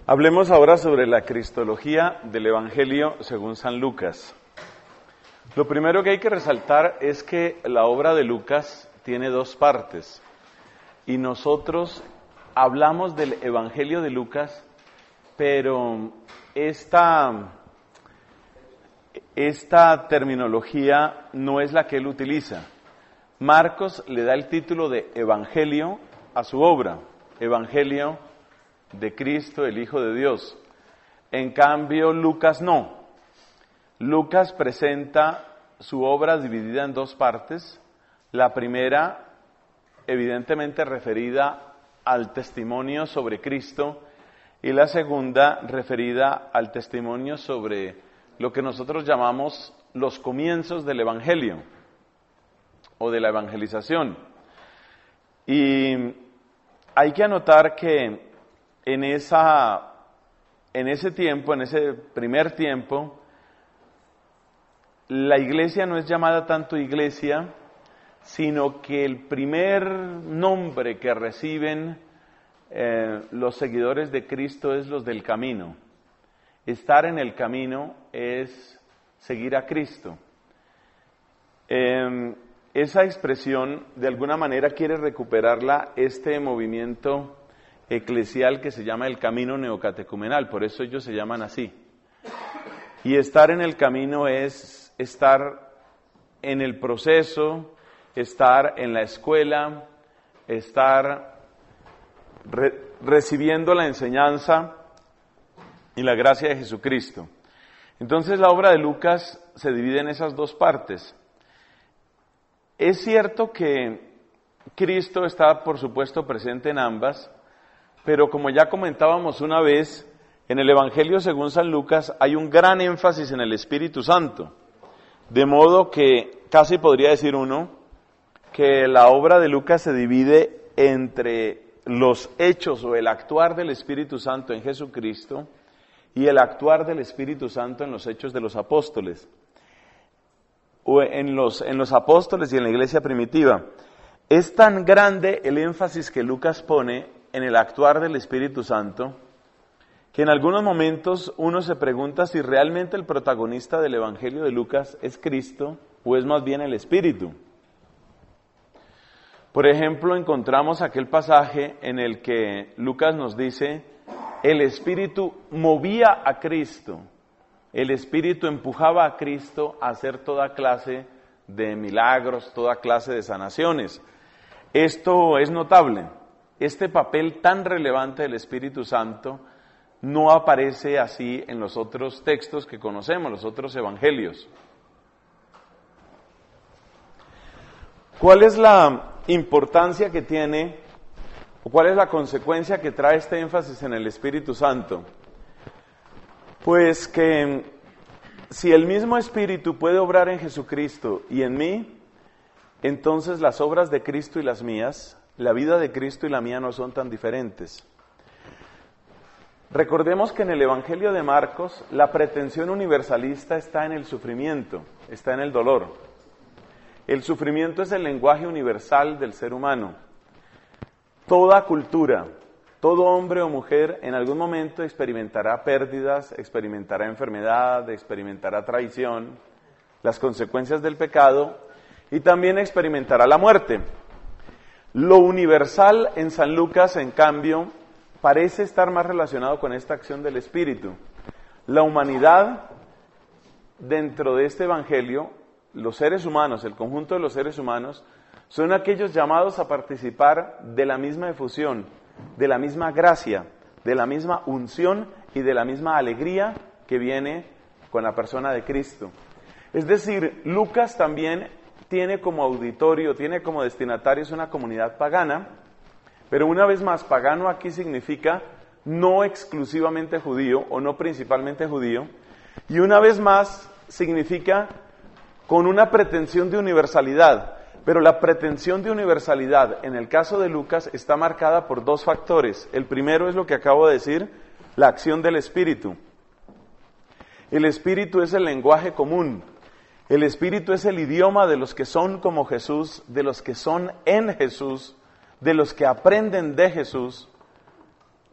Hablemos ahora sobre la cristología del Evangelio según San Lucas. Lo primero que hay que resaltar es que la obra de Lucas tiene dos partes y nosotros hablamos del Evangelio de Lucas, pero esta terminología no es la que él utiliza. Marcos le da el título de Evangelio a su obra, Evangelio de Cristo, el Hijo de Dios. En cambio, Lucas no. Lucas presenta su obra dividida en dos partes. La primera, evidentemente referida al testimonio sobre Cristo, y la segunda, referida al testimonio sobre lo que nosotros llamamos los comienzos del Evangelio, o de la evangelización. Y hay que anotar que en ese tiempo, en ese primer tiempo, la iglesia no es llamada tanto iglesia, sino que el primer nombre que reciben los seguidores de Cristo es los del camino. Estar en el camino es seguir a Cristo. Esa expresión, de alguna manera, quiere recuperarla este movimiento eclesial que se llama el camino neocatecumenal, por eso ellos se llaman así. Y estar en el camino es estar en el proceso, estar en la escuela, estar recibiendo la enseñanza y la gracia de Jesucristo. Entonces la obra de Lucas se divide en esas dos partes. Es cierto que Cristo está, por supuesto, presente en ambas, pero como ya comentábamos una vez, en el Evangelio según San Lucas hay un gran énfasis en el Espíritu Santo, de modo que casi podría decir uno que la obra de Lucas se divide entre los hechos o el actuar del Espíritu Santo en Jesucristo y el actuar del Espíritu Santo en los hechos de los apóstoles, o en los apóstoles y en la iglesia primitiva. Es tan grande el énfasis que Lucas pone en el actuar del Espíritu Santo, que en algunos momentos uno se pregunta si realmente el protagonista del Evangelio de Lucas es Cristo o es más bien el Espíritu. Por ejemplo, encontramos aquel pasaje en el que Lucas nos dice, el Espíritu movía a Cristo, el Espíritu empujaba a Cristo a hacer toda clase de milagros, toda clase de sanaciones. Esto es notable. Este papel tan relevante del Espíritu Santo no aparece así en los otros textos que conocemos, los otros evangelios. ¿Cuál es la importancia que tiene, o cuál es la consecuencia que trae este énfasis en el Espíritu Santo? Pues que si el mismo Espíritu puede obrar en Jesucristo y en mí, entonces las obras de Cristo y las mías, la vida de Cristo y la mía no son tan diferentes. Recordemos que en el Evangelio de Marcos la pretensión universalista está en el sufrimiento, está en el dolor. El sufrimiento es el lenguaje universal del ser humano. Toda cultura, todo hombre o mujer en algún momento experimentará pérdidas, experimentará enfermedad, experimentará traición, las consecuencias del pecado y también experimentará la muerte. Lo universal en San Lucas, en cambio, parece estar más relacionado con esta acción del Espíritu. La humanidad, dentro de este Evangelio, los seres humanos, el conjunto de los seres humanos, son aquellos llamados a participar de la misma efusión, de la misma gracia, de la misma unción y de la misma alegría que viene con la persona de Cristo. Es decir, Lucas también tiene como auditorio, tiene como destinatarios una comunidad pagana, pero una vez más, pagano aquí significa no exclusivamente judío o no principalmente judío, y una vez más significa con una pretensión de universalidad, pero la pretensión de universalidad en el caso de Lucas está marcada por dos factores. El primero es lo que acabo de decir, la acción del Espíritu. El Espíritu es el lenguaje común. El Espíritu es el idioma de los que son como Jesús, de los que son en Jesús, de los que aprenden de Jesús.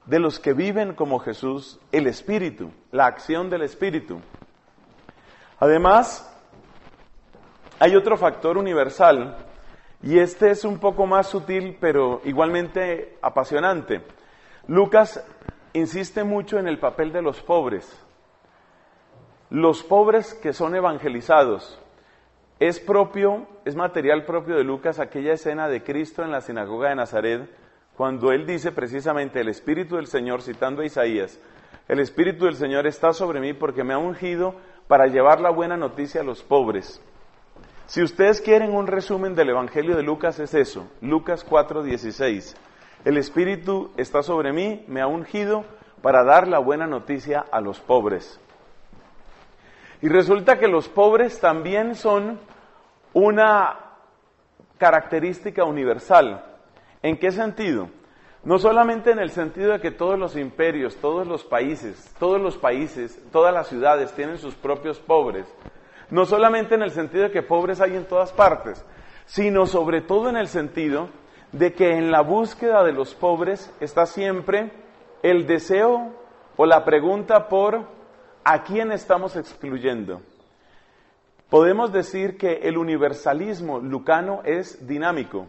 de los que viven como Jesús, el Espíritu, la acción del Espíritu. Además, hay otro factor universal, y este es un poco más sutil, pero igualmente apasionante. Lucas insiste mucho en el papel de los pobres. Los pobres que son evangelizados. Es material propio de Lucas aquella escena de Cristo en la sinagoga de Nazaret, cuando él dice precisamente, el Espíritu del Señor, citando a Isaías, el Espíritu del Señor está sobre mí porque me ha ungido para llevar la buena noticia a los pobres. Si ustedes quieren un resumen del Evangelio de Lucas, es eso, Lucas 4:16. El Espíritu está sobre mí, me ha ungido para dar la buena noticia a los pobres. Y resulta que los pobres también son una característica universal. ¿En qué sentido? No solamente en el sentido de que todos los imperios, todos los países, todas las ciudades tienen sus propios pobres. No solamente en el sentido de que pobres hay en todas partes, sino sobre todo en el sentido de que en la búsqueda de los pobres está siempre el deseo o la pregunta por ¿a quién estamos excluyendo? Podemos decir que el universalismo lucano es dinámico.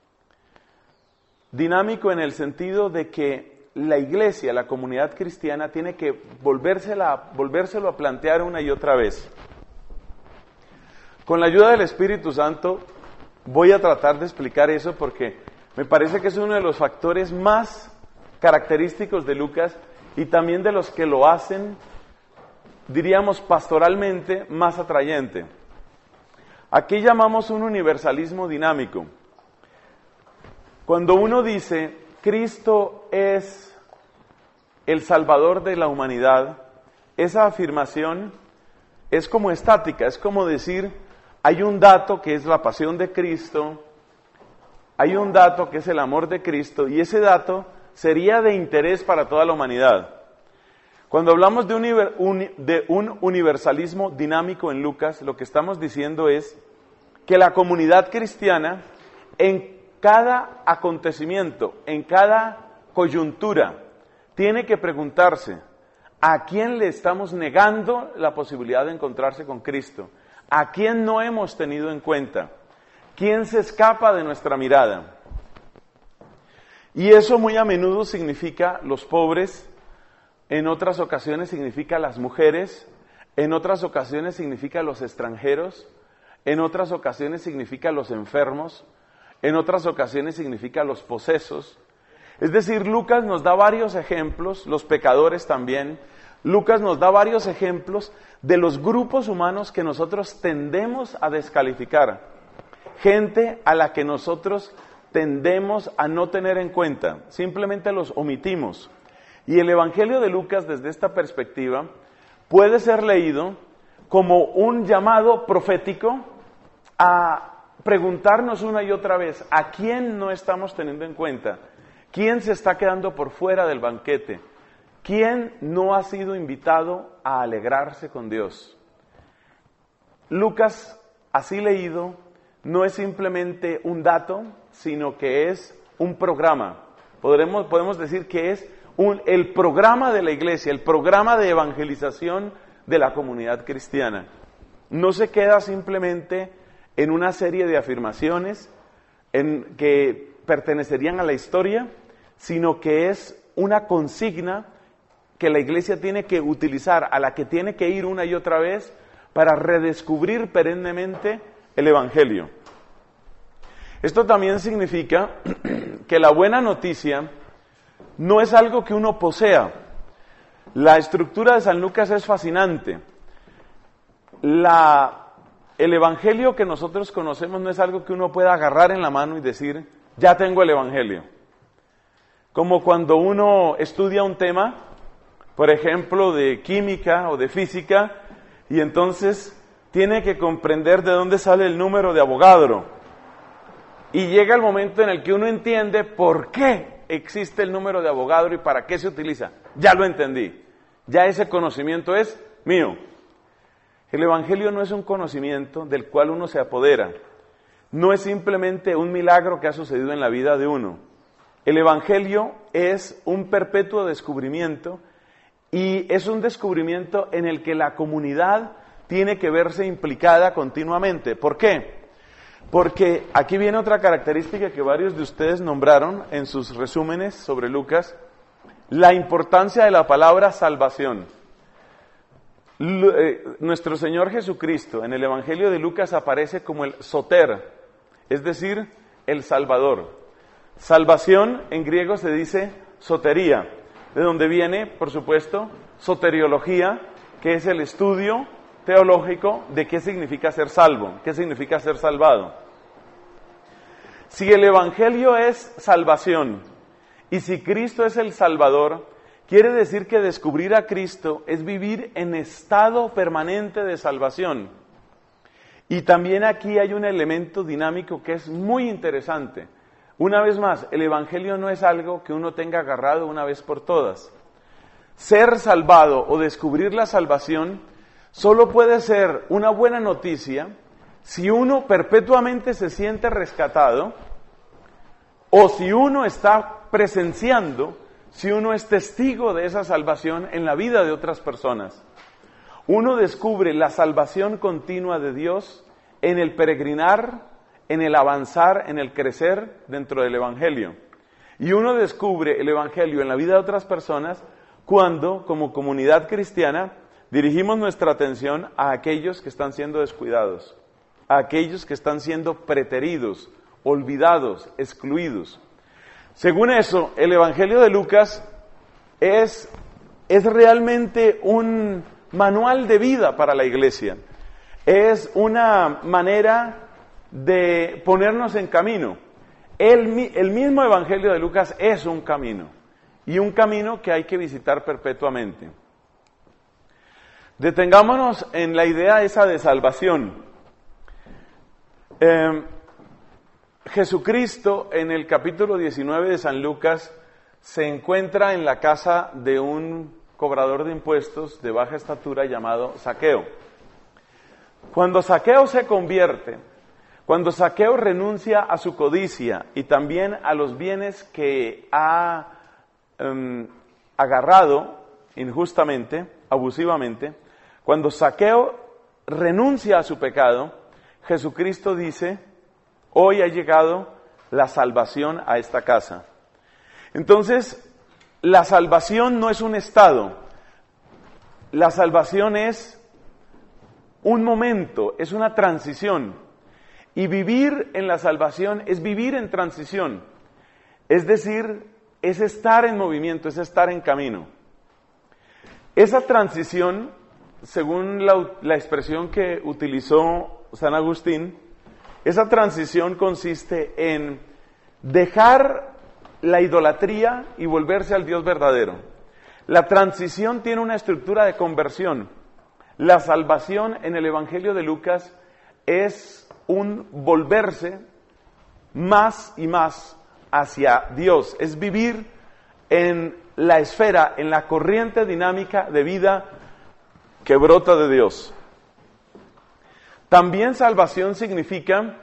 Dinámico en el sentido de que la iglesia, la comunidad cristiana, tiene que volvérselo a plantear una y otra vez. Con la ayuda del Espíritu Santo voy a tratar de explicar eso porque me parece que es uno de los factores más característicos de Lucas y también de los que lo hacen, diríamos pastoralmente, más atrayente. Aquí llamamos un universalismo dinámico. Cuando uno dice, Cristo es el Salvador de la humanidad, esa afirmación es como estática, es como decir, hay un dato que es la pasión de Cristo, hay un dato que es el amor de Cristo, y ese dato sería de interés para toda la humanidad. Cuando hablamos de un universalismo dinámico en Lucas, lo que estamos diciendo es que la comunidad cristiana, en cada acontecimiento, en cada coyuntura, tiene que preguntarse, ¿a quién le estamos negando la posibilidad de encontrarse con Cristo? ¿A quién no hemos tenido en cuenta? ¿Quién se escapa de nuestra mirada? Y eso muy a menudo significa los pobres, en otras ocasiones significa las mujeres, en otras ocasiones significa los extranjeros, en otras ocasiones significa los enfermos, en otras ocasiones significa los posesos. Es decir, Lucas nos da varios ejemplos, los pecadores también. Lucas nos da varios ejemplos de los grupos humanos que nosotros tendemos a descalificar. Gente a la que nosotros tendemos a no tener en cuenta, simplemente los omitimos. Y el Evangelio de Lucas, desde esta perspectiva, puede ser leído como un llamado profético a preguntarnos una y otra vez, ¿a quién no estamos teniendo en cuenta? ¿Quién se está quedando por fuera del banquete? ¿Quién no ha sido invitado a alegrarse con Dios? Lucas, así leído, no es simplemente un dato, sino que es un programa. Podemos decir que es el programa de la iglesia, el programa de evangelización de la comunidad cristiana. No se queda simplemente en una serie de afirmaciones que pertenecerían a la historia, sino que es una consigna que la iglesia tiene que utilizar, a la que tiene que ir una y otra vez para redescubrir perennemente el Evangelio. Esto también significa que la buena noticia no es algo que uno posea. La estructura de San Lucas es fascinante. El Evangelio que nosotros conocemos no es algo que uno pueda agarrar en la mano y decir, ya tengo el Evangelio. Como cuando uno estudia un tema, por ejemplo, de química o de física, y entonces tiene que comprender de dónde sale el número de Avogadro. Y llega el momento en el que uno entiende por qué existe el número de Avogadro y para qué se utiliza. Ya lo entendí. Ya ese conocimiento es mío. El Evangelio no es un conocimiento del cual uno se apodera. No es simplemente un milagro que ha sucedido en la vida de uno. El Evangelio es un perpetuo descubrimiento y es un descubrimiento en el que la comunidad tiene que verse implicada continuamente. ¿Por qué? Porque aquí viene otra característica que varios de ustedes nombraron en sus resúmenes sobre Lucas, la importancia de la palabra salvación. Nuestro Señor Jesucristo en el Evangelio de Lucas aparece como el soter, es decir, el Salvador. Salvación en griego se dice sotería, de donde viene, por supuesto, soteriología, que es el estudio teológico de qué significa ser salvo, qué significa ser salvado. Si el Evangelio es salvación y si Cristo es el Salvador, quiere decir que descubrir a Cristo es vivir en estado permanente de salvación. Y también aquí hay un elemento dinámico que es muy interesante. Una vez más, el Evangelio no es algo que uno tenga agarrado una vez por todas. Ser salvado o descubrir la salvación solo puede ser una buena noticia si uno perpetuamente se siente rescatado o si uno está presenciando, si uno es testigo de esa salvación en la vida de otras personas. Uno descubre la salvación continua de Dios en el peregrinar, en el avanzar, en el crecer dentro del Evangelio. Y uno descubre el Evangelio en la vida de otras personas cuando, como comunidad cristiana, dirigimos nuestra atención a aquellos que están siendo descuidados, a aquellos que están siendo preteridos, olvidados, excluidos. Según eso, el Evangelio de Lucas es realmente un manual de vida para la iglesia. Es una manera de ponernos en camino. El mismo Evangelio de Lucas es un camino, y un camino que hay que visitar perpetuamente. Detengámonos en la idea esa de salvación. Jesucristo en el capítulo 19 de San Lucas se encuentra en la casa de un cobrador de impuestos de baja estatura llamado Zaqueo. Cuando Zaqueo se convierte, cuando Zaqueo renuncia a su codicia y también a los bienes que ha agarrado injustamente, abusivamente, cuando Zaqueo renuncia a su pecado, Jesucristo dice: hoy ha llegado la salvación a esta casa. Entonces, la salvación no es un estado, la salvación es un momento, es una transición. Y vivir en la salvación es vivir en transición, es decir, es estar en movimiento, es estar en camino. Esa transición, según la expresión que utilizó San Agustín, esa transición consiste en dejar la idolatría y volverse al Dios verdadero. La transición tiene una estructura de conversión. La salvación en el Evangelio de Lucas es un volverse más y más hacia Dios. Es vivir en la esfera, en la corriente dinámica de vida que brota de Dios. También salvación significa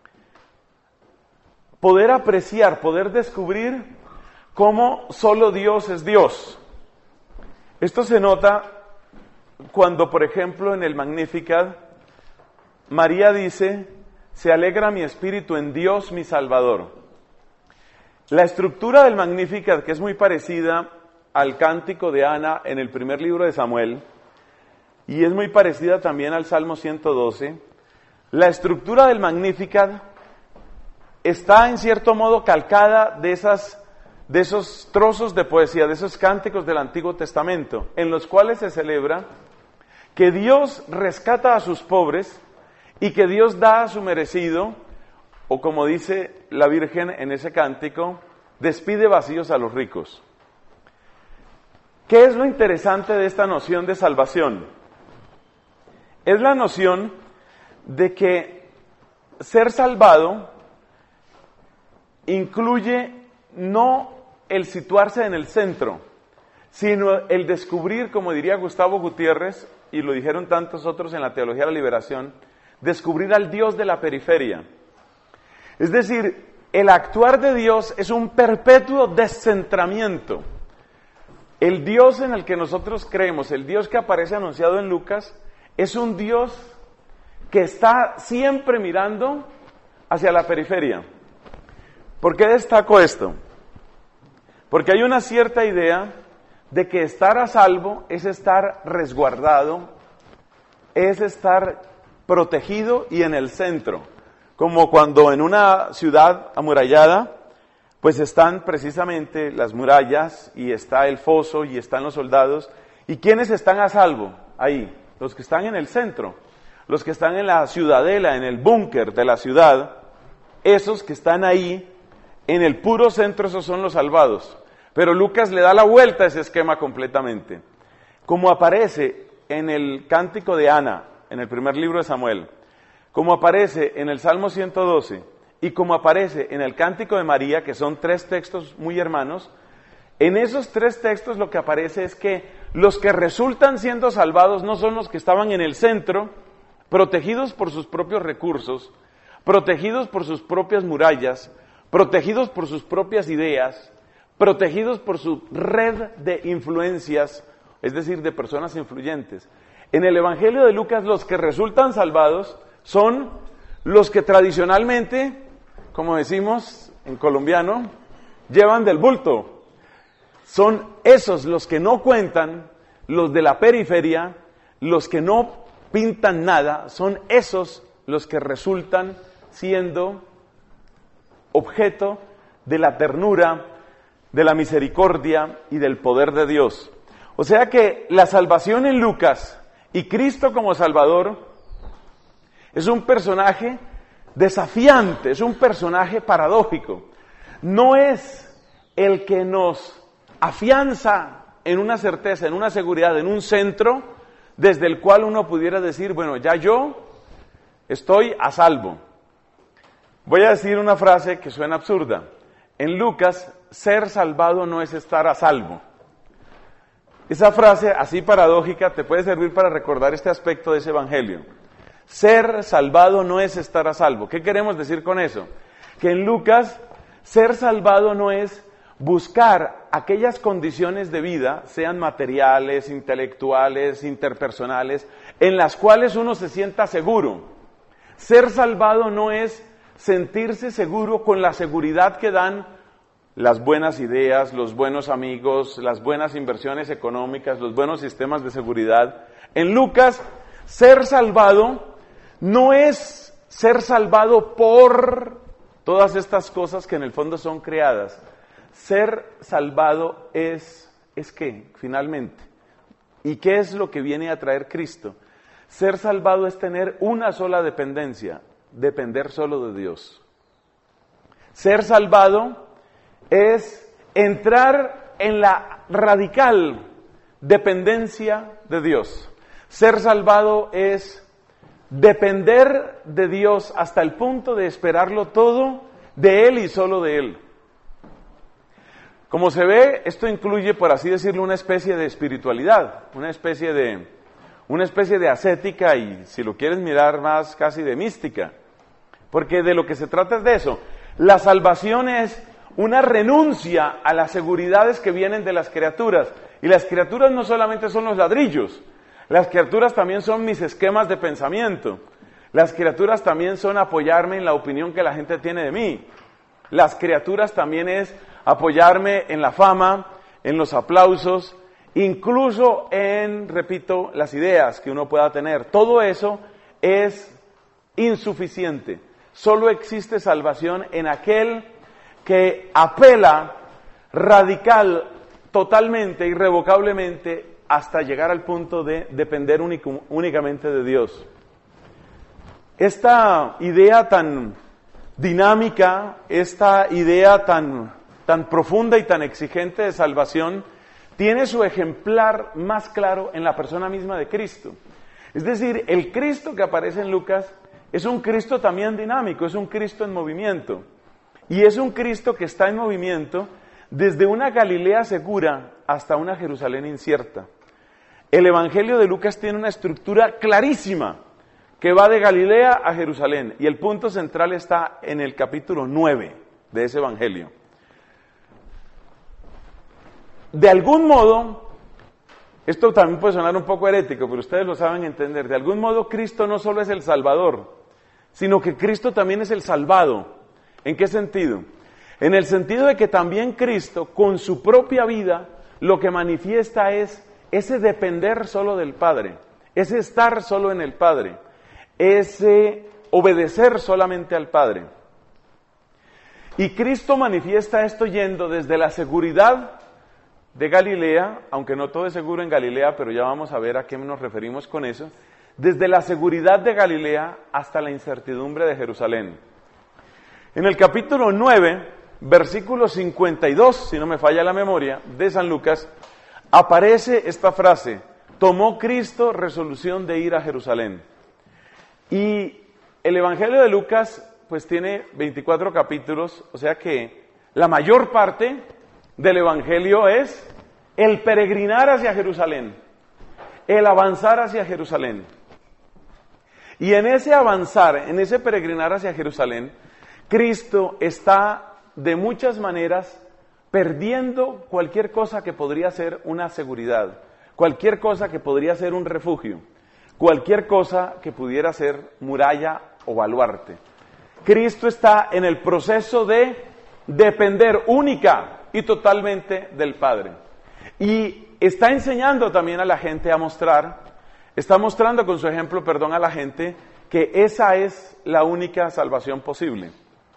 poder apreciar, poder descubrir cómo solo Dios es Dios. Esto se nota cuando, por ejemplo, en el Magnificat, María dice: se alegra mi espíritu en Dios mi Salvador. La estructura del Magnificat, que es muy parecida al cántico de Ana en el primer libro de Samuel, y es muy parecida también al Salmo 112, la estructura del Magnificat está en cierto modo calcada de esos trozos de poesía, de esos cánticos del Antiguo Testamento, en los cuales se celebra que Dios rescata a sus pobres y que Dios da a su merecido, o como dice la Virgen en ese cántico, despide vacíos a los ricos. ¿Qué es lo interesante de esta noción de salvación? Es la noción de que ser salvado incluye no el situarse en el centro, sino el descubrir, como diría Gustavo Gutiérrez, y lo dijeron tantos otros en la Teología de la Liberación, descubrir al Dios de la periferia. Es decir, el actuar de Dios es un perpetuo descentramiento. El Dios en el que nosotros creemos, el Dios que aparece anunciado en Lucas, es un Dios que está siempre mirando hacia la periferia. ¿Por qué destaco esto? Porque hay una cierta idea de que estar a salvo es estar resguardado, es estar protegido y en el centro. Como cuando en una ciudad amurallada, pues están precisamente las murallas y está el foso y están los soldados. ¿Y quiénes están a salvo ahí? Los que están en el centro, los que están en la ciudadela, en el búnker de la ciudad, esos que están ahí, en el puro centro, esos son los salvados. Pero Lucas le da la vuelta a ese esquema completamente. Como aparece en el Cántico de Ana, en el primer libro de Samuel, como aparece en el Salmo 112, y como aparece en el Cántico de María, que son 3 textos muy hermanos, en esos 3 textos lo que aparece es que los que resultan siendo salvados no son los que estaban en el centro, protegidos por sus propios recursos, protegidos por sus propias murallas, protegidos por sus propias ideas, protegidos por su red de influencias, es decir, de personas influyentes. En el Evangelio de Lucas, los que resultan salvados son los que tradicionalmente, como decimos en colombiano, llevan del bulto. Son esos los que no cuentan, los de la periferia, los que no pintan nada, son esos los que resultan siendo objeto de la ternura, de la misericordia y del poder de Dios. O sea que la salvación en Lucas y Cristo como Salvador es un personaje desafiante, es un personaje paradójico. No es el que nos afianza en una certeza, en una seguridad, en un centro desde el cual uno pudiera decir, bueno, ya yo estoy a salvo. Voy a decir una frase que suena absurda. En Lucas, ser salvado no es estar a salvo. Esa frase así paradójica te puede servir para recordar este aspecto de ese evangelio. Ser salvado no es estar a salvo. ¿Qué queremos decir con eso? Que en Lucas, ser salvado no es buscar aquellas condiciones de vida, sean materiales, intelectuales, interpersonales, en las cuales uno se sienta seguro. Ser salvado no es sentirse seguro con la seguridad que dan las buenas ideas, los buenos amigos, las buenas inversiones económicas, los buenos sistemas de seguridad. En Lucas, ser salvado no es ser salvado por todas estas cosas que en el fondo son creadas. Ser salvado es ¿qué? Finalmente. ¿Y qué es lo que viene a traer Cristo? Ser salvado es tener una sola dependencia, depender solo de Dios. Ser salvado es entrar en la radical dependencia de Dios. Ser salvado es depender de Dios hasta el punto de esperarlo todo de Él y solo de Él. Como se ve, esto incluye, por así decirlo, una especie de espiritualidad, una especie de ascética y, si lo quieres mirar más, casi de mística. Porque de lo que se trata es de eso. La salvación es una renuncia a las seguridades que vienen de las criaturas. Y las criaturas no solamente son los ladrillos, las criaturas también son mis esquemas de pensamiento. Las criaturas también son apoyarme en la opinión que la gente tiene de mí. Las criaturas también es apoyarme en la fama, en los aplausos, incluso en, repito, las ideas que uno pueda tener. Todo eso es insuficiente. Solo existe salvación en aquel que apela radical, totalmente, irrevocablemente, hasta llegar al punto de depender únicamente de Dios. Esta idea tan dinámica, esta idea tan profunda y tan exigente de salvación, tiene su ejemplar más claro en la persona misma de Cristo. Es decir, el Cristo que aparece en Lucas es un Cristo también dinámico, es un Cristo en movimiento. Y es un Cristo que está en movimiento desde una Galilea segura hasta una Jerusalén incierta. El Evangelio de Lucas tiene una estructura clarísima que va de Galilea a Jerusalén y el punto central está en el capítulo 9. de ese evangelio. De algún modo, esto también puede sonar un poco herético, pero ustedes lo saben entender, de algún modo Cristo no solo es el Salvador, sino que Cristo también es el salvado. ¿En qué sentido? En el sentido de que también Cristo, con su propia vida, lo que manifiesta es ese depender solo del Padre, ese estar solo en el Padre, ese obedecer solamente al Padre. Y Cristo manifiesta esto yendo desde la seguridad de Galilea, aunque no todo es seguro en Galilea, pero ya vamos a ver a qué nos referimos con eso, desde la seguridad de Galilea hasta la incertidumbre de Jerusalén. En el capítulo 9, versículo 52, si no me falla la memoria, de San Lucas, aparece esta frase: tomó Cristo resolución de ir a Jerusalén. Y el Evangelio de Lucas pues tiene 24 capítulos, o sea que la mayor parte del Evangelio es el peregrinar hacia Jerusalén, el avanzar hacia Jerusalén. Y en ese avanzar, en ese peregrinar hacia Jerusalén, Cristo está de muchas maneras perdiendo cualquier cosa que podría ser una seguridad, cualquier cosa que podría ser un refugio, cualquier cosa que pudiera ser muralla o baluarte. Cristo está en el proceso de depender única y totalmente del Padre. Y está enseñando también a la gente a mostrar, está mostrando con su ejemplo, a la gente que esa es la única salvación posible.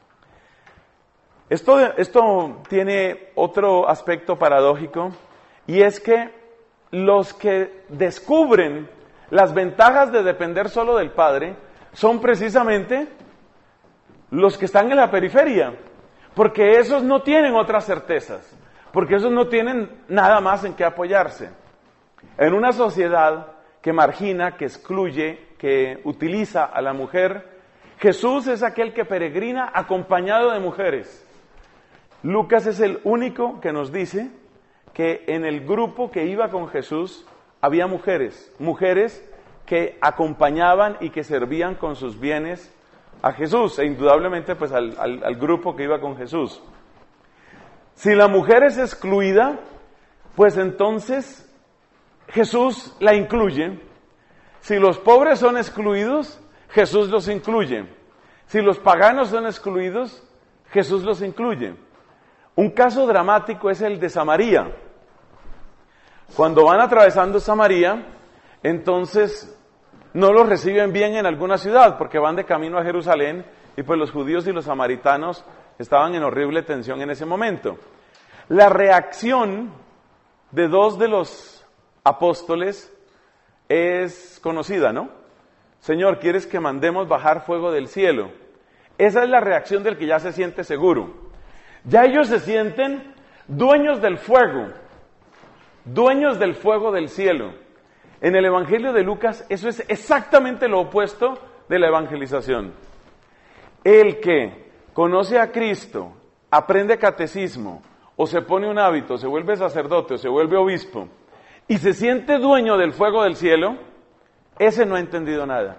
Esto tiene otro aspecto paradójico, y es que los que descubren las ventajas de depender solo del Padre son precisamente los que están en la periferia, porque esos no tienen otras certezas, porque esos no tienen nada más en qué apoyarse. En una sociedad que margina, que excluye, que utiliza a la mujer, Jesús es aquel que peregrina acompañado de mujeres. Lucas es el único que nos dice que en el grupo que iba con Jesús había mujeres que acompañaban y que servían con sus bienes a Jesús, e indudablemente pues al grupo que iba con Jesús. Si la mujer es excluida, pues entonces Jesús la incluye. Si los pobres son excluidos, Jesús los incluye. Si los paganos son excluidos, Jesús los incluye. Un caso dramático es el de Samaria. Cuando van atravesando Samaria, entonces no los reciben bien en alguna ciudad, porque van de camino a Jerusalén, y pues los judíos y los samaritanos estaban en horrible tensión en ese momento. La reacción de dos de los apóstoles es conocida, ¿no? Señor, ¿quieres que mandemos bajar fuego del cielo? Esa es la reacción del que ya se siente seguro. Ya ellos se sienten dueños del fuego del cielo. En el Evangelio de Lucas eso es exactamente lo opuesto de la evangelización. El que conoce a Cristo, aprende catecismo, o se pone un hábito, se vuelve sacerdote, o se vuelve obispo, y se siente dueño del fuego del cielo, ese no ha entendido nada.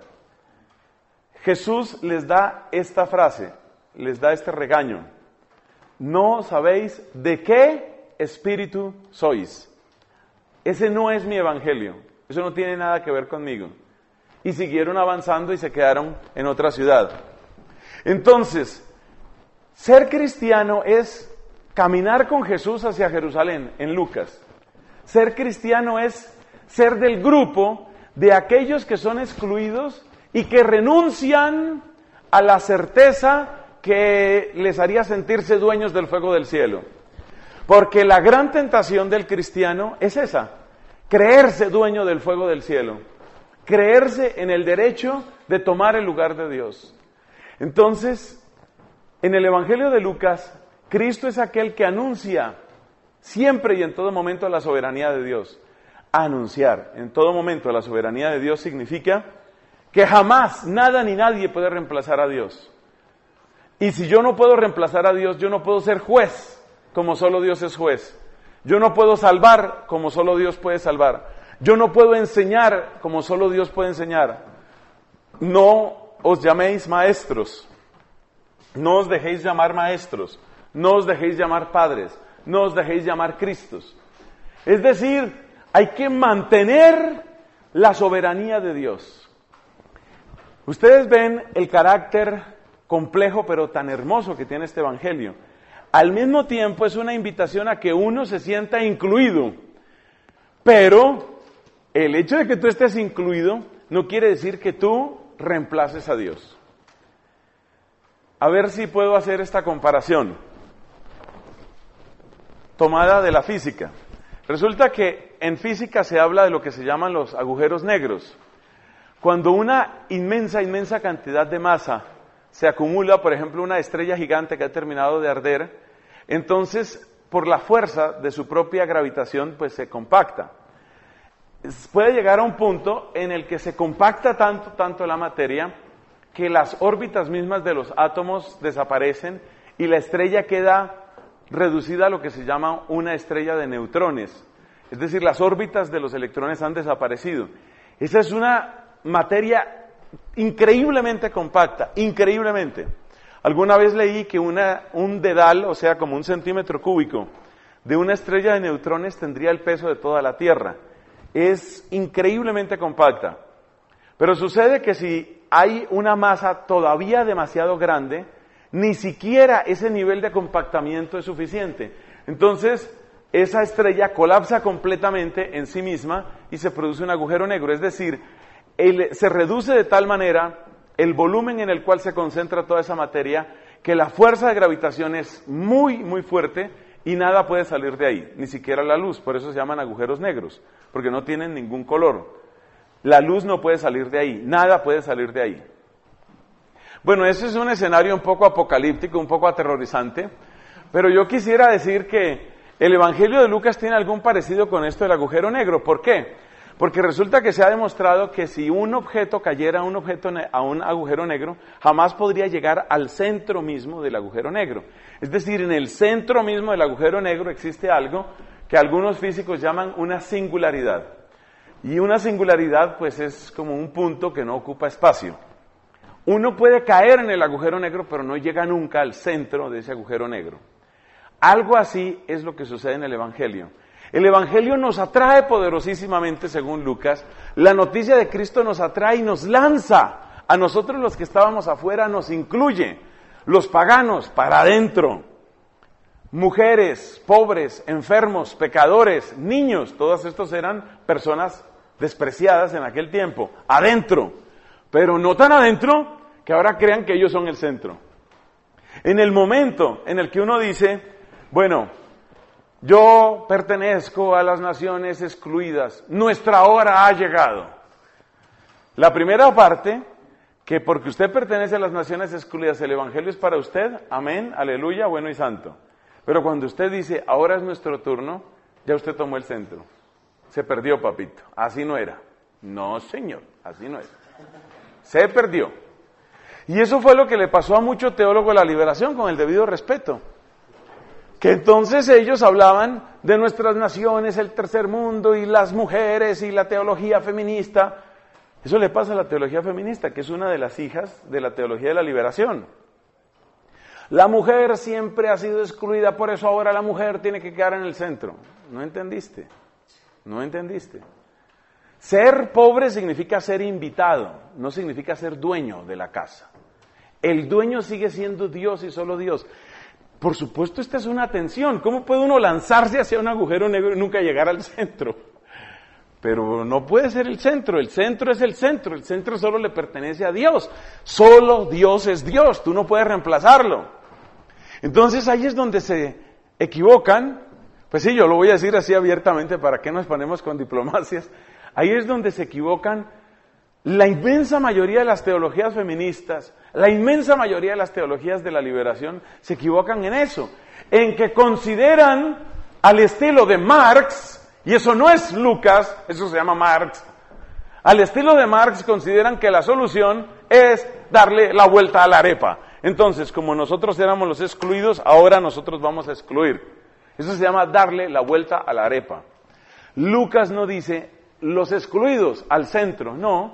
Jesús les da esta frase, les da este regaño: no sabéis de qué espíritu sois. Ese no es mi evangelio, eso no tiene nada que ver conmigo. Y siguieron avanzando y se quedaron en otra ciudad. Entonces, ser cristiano es caminar con Jesús hacia Jerusalén, en Lucas. Ser cristiano es ser del grupo de aquellos que son excluidos y que renuncian a la certeza que les haría sentirse dueños del fuego del cielo. Porque la gran tentación del cristiano es esa: creerse dueño del fuego del cielo, creerse en el derecho de tomar el lugar de Dios. Entonces, en el Evangelio de Lucas, Cristo es aquel que anuncia siempre y en todo momento la soberanía de Dios. Anunciar en todo momento la soberanía de Dios significa que jamás nada ni nadie puede reemplazar a Dios. Y si yo no puedo reemplazar a Dios, yo no puedo ser juez como solo Dios es juez. Yo no puedo salvar como solo Dios puede salvar. Yo no puedo enseñar como solo Dios puede enseñar. No os llaméis maestros, No os dejéis llamar maestros, no os dejéis llamar padres, no os dejéis llamar Cristos. Es decir, hay que mantener la soberanía de Dios. Ustedes ven el carácter complejo pero tan hermoso que tiene este evangelio. Al mismo tiempo es una invitación a que uno se sienta incluido, pero el hecho de que tú estés incluido no quiere decir que tú reemplaces a Dios. A ver si puedo hacer esta comparación tomada de la física. Resulta que en física se habla de lo que se llaman los agujeros negros. Cuando una inmensa cantidad de masa se acumula, por ejemplo, una estrella gigante que ha terminado de arder, entonces, por la fuerza de su propia gravitación, pues se compacta. Puede llegar a un punto en el que se compacta tanto la materia, que las órbitas mismas de los átomos desaparecen y la estrella queda reducida a lo que se llama una estrella de neutrones. Es decir, las órbitas de los electrones han desaparecido. Esa es una materia increíblemente compacta, increíblemente. Alguna vez leí que un dedal, o sea, como un centímetro cúbico, de una estrella de neutrones tendría el peso de toda la Tierra. Es increíblemente compacta. Pero sucede que si hay una masa todavía demasiado grande, ni siquiera ese nivel de compactamiento es suficiente. Entonces, esa estrella colapsa completamente en sí misma y se produce un agujero negro. Es decir, se reduce de tal manera el volumen en el cual se concentra toda esa materia que la fuerza de gravitación es muy fuerte y nada puede salir de ahí, ni siquiera la luz. Por eso se llaman agujeros negros, porque no tienen ningún color. La luz no puede salir de ahí, nada puede salir de ahí. Bueno, ese es un escenario un poco apocalíptico, un poco aterrorizante, pero yo quisiera decir que el Evangelio de Lucas tiene algún parecido con esto del agujero negro. ¿Por qué? Porque resulta que se ha demostrado que si un objeto cayera a un agujero negro, jamás podría llegar al centro mismo del agujero negro. Es decir, en el centro mismo del agujero negro existe algo que algunos físicos llaman una singularidad. Y una singularidad, pues, es como un punto que no ocupa espacio. Uno puede caer en el agujero negro, pero no llega nunca al centro de ese agujero negro. Algo así es lo que sucede en el Evangelio. El Evangelio nos atrae poderosísimamente, según Lucas. La noticia de Cristo nos atrae y nos lanza. A nosotros los que estábamos afuera nos incluye. Los paganos, para adentro. Mujeres, pobres, enfermos, pecadores, niños. Todos estos eran personas despreciadas en aquel tiempo. Adentro. Pero no tan adentro que ahora crean que ellos son el centro. En el momento en el que uno dice, bueno, yo pertenezco a las naciones excluidas, nuestra hora ha llegado. La primera parte, que porque usted pertenece a las naciones excluidas, el Evangelio es para usted, amén, aleluya, bueno y santo. Pero cuando usted dice, ahora es nuestro turno, ya usted tomó el centro. Se perdió, papito, así no era. No, señor, así no era. Se perdió. Y eso fue lo que le pasó a muchos teólogos de la liberación, con el debido respeto. Que entonces ellos hablaban de nuestras naciones, el tercer mundo y las mujeres y la teología feminista. Eso le pasa a la teología feminista, que es una de las hijas de la teología de la liberación. La mujer siempre ha sido excluida, por eso ahora la mujer tiene que quedar en el centro. ¿No entendiste? ¿No entendiste? Ser pobre significa ser invitado, no significa ser dueño de la casa. El dueño sigue siendo Dios y solo Dios. Por supuesto, esta es una tensión. ¿Cómo puede uno lanzarse hacia un agujero negro y nunca llegar al centro? Pero no puede ser el centro es el centro solo le pertenece a Dios. Solo Dios es Dios, tú no puedes reemplazarlo. Entonces ahí es donde se equivocan. Pues sí, yo lo voy a decir así abiertamente, ¿para qué nos ponemos con diplomacias? Ahí es donde se equivocan la inmensa mayoría de las teologías feministas, la inmensa mayoría de las teologías de la liberación se equivocan en eso, en que consideran al estilo de Marx, y eso no es Lucas, eso se llama Marx, al estilo de Marx consideran que la solución es darle la vuelta a la arepa. Entonces, como nosotros éramos los excluidos, ahora nosotros vamos a excluir. Eso se llama darle la vuelta a la arepa. Lucas no dice los excluidos al centro, no,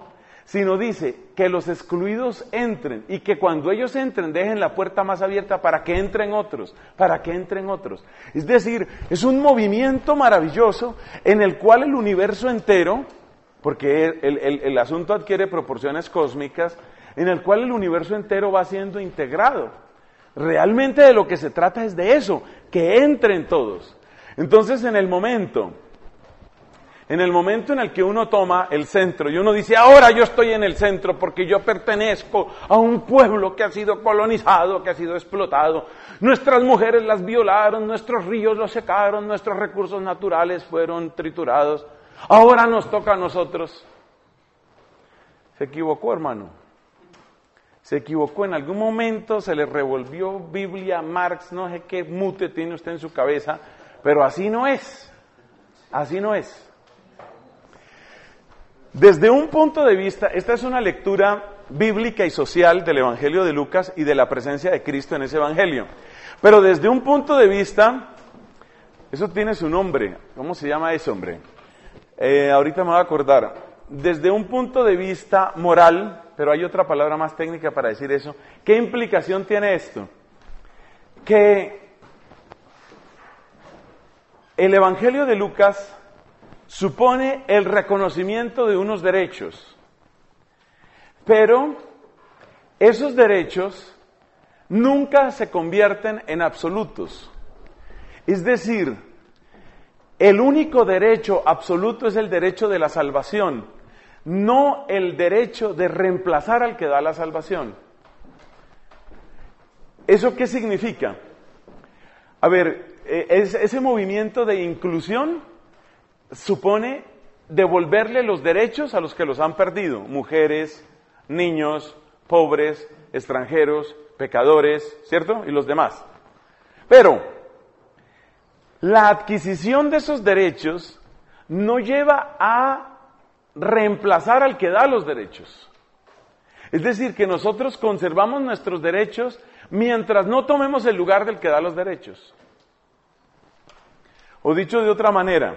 sino dice que los excluidos entren y que cuando ellos entren dejen la puerta más abierta para que entren otros, para que entren otros. Es decir, es un movimiento maravilloso en el cual el universo entero, porque el asunto adquiere proporciones cósmicas, en el cual el universo entero va siendo integrado. Realmente de lo que se trata es de eso, que entren todos. Entonces en el momento en el que uno toma el centro y uno dice, ahora yo estoy en el centro porque yo pertenezco a un pueblo que ha sido colonizado, que ha sido explotado, nuestras mujeres las violaron, nuestros ríos los secaron, nuestros recursos naturales fueron triturados, ahora nos toca a nosotros. Se equivocó, hermano. Se equivocó, en algún momento se le revolvió Biblia, Marx, no sé qué mute tiene usted en su cabeza, pero así no es, así no es. Desde un punto de vista, esta es una lectura bíblica y social del Evangelio de Lucas y de la presencia de Cristo en ese Evangelio, pero desde un punto de vista, eso tiene su nombre, ¿cómo se llama ese hombre? Ahorita me voy a acordar, desde un punto de vista moral, pero hay otra palabra más técnica para decir eso. ¿Qué implicación tiene esto? Que el Evangelio de Lucas supone el reconocimiento de unos derechos, pero esos derechos nunca se convierten en absolutos. Es decir, el único derecho absoluto es el derecho de la salvación, no el derecho de reemplazar al que da la salvación. ¿Eso qué significa? A ver, ese movimiento de inclusión supone devolverle los derechos a los que los han perdido, mujeres, niños, pobres, extranjeros, pecadores, ¿cierto? Y los demás. Pero la adquisición de esos derechos no lleva a reemplazar al que da los derechos. Es decir, que nosotros conservamos nuestros derechos mientras no tomemos el lugar del que da los derechos. O dicho de otra manera,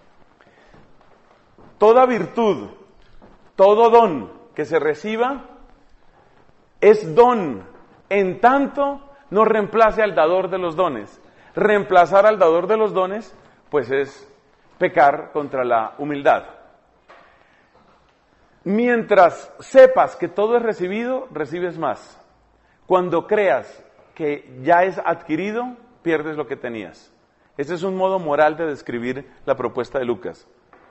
toda virtud, todo don que se reciba es don, en tanto no reemplace al dador de los dones. Reemplazar al dador de los dones, pues es pecar contra la humildad. Mientras sepas que todo es recibido, recibes más. Cuando creas que ya es adquirido, pierdes lo que tenías. Ese es un modo moral de describir la propuesta de Lucas.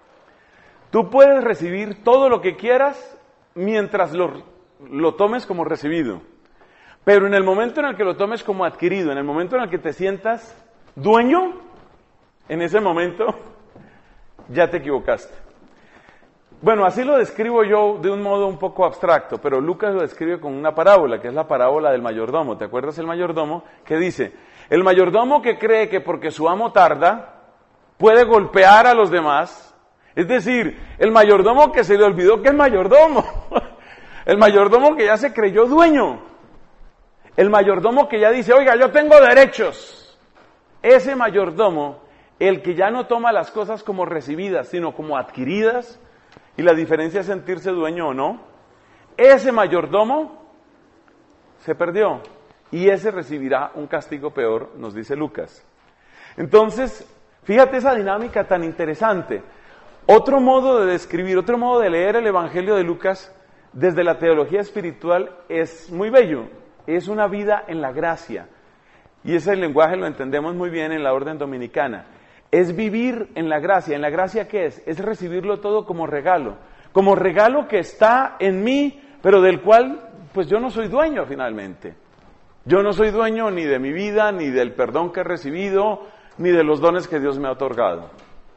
Tú puedes recibir todo lo que quieras mientras lo tomes como recibido. Pero en el momento en el que lo tomes como adquirido, en el momento en el que te sientas dueño, en ese momento ya te equivocaste. Bueno, así lo describo yo de un modo un poco abstracto, pero Lucas lo describe con una parábola, que es la parábola del mayordomo. ¿Te acuerdas el mayordomo? Que dice, el mayordomo que cree que porque su amo tarda, puede golpear a los demás. Es decir, el mayordomo que se le olvidó que es mayordomo. El mayordomo que ya se creyó dueño. El mayordomo que ya dice, oiga, yo tengo derechos. Ese mayordomo, el que ya no toma las cosas como recibidas, sino como adquiridas, y la diferencia es sentirse dueño o no, ese mayordomo se perdió y ese recibirá un castigo peor, nos dice Lucas. Entonces, fíjate esa dinámica tan interesante. Otro modo de describir, otro modo de leer el Evangelio de Lucas desde la teología espiritual es muy bello. Es una vida en la gracia. Y ese lenguaje lo entendemos muy bien en la orden dominicana. Es vivir en la gracia. ¿En la gracia qué es? Es recibirlo todo como regalo que está en mí, pero del cual pues yo no soy dueño finalmente. Yo no soy dueño ni de mi vida, ni del perdón que he recibido, ni de los dones que Dios me ha otorgado.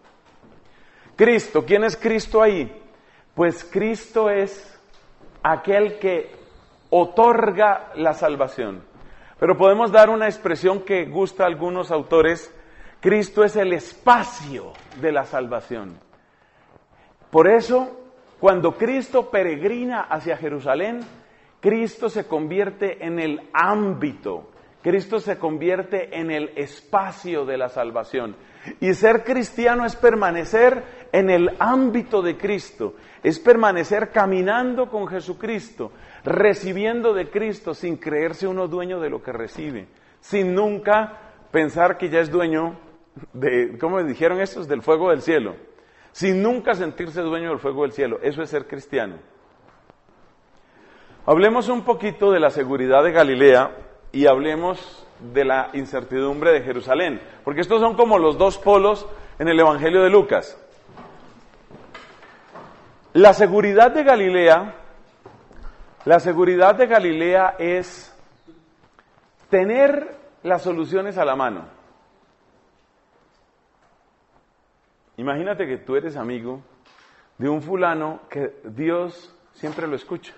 Cristo, ¿quién es Cristo ahí? Pues Cristo es aquel que otorga la salvación. Pero podemos dar una expresión que gusta a algunos autores. Cristo es el espacio de la salvación. Por eso, cuando Cristo peregrina hacia Jerusalén, Cristo se convierte en el ámbito Cristo se convierte en el espacio de la salvación. Y ser cristiano es permanecer en el ámbito de Cristo, es permanecer caminando con Jesucristo, recibiendo de Cristo sin creerse uno dueño de lo que recibe, sin nunca pensar que ya es dueño de, ¿cómo me dijeron estos? Del fuego del cielo, sin nunca sentirse dueño del fuego del cielo. Eso es ser cristiano. Hablemos un poquito de la seguridad de Galilea y hablemos de la incertidumbre de Jerusalén, porque estos son como los dos polos en el Evangelio de Lucas. La seguridad de Galilea es tener las soluciones a la mano. Imagínate que tú eres amigo de un fulano que Dios siempre lo escucha.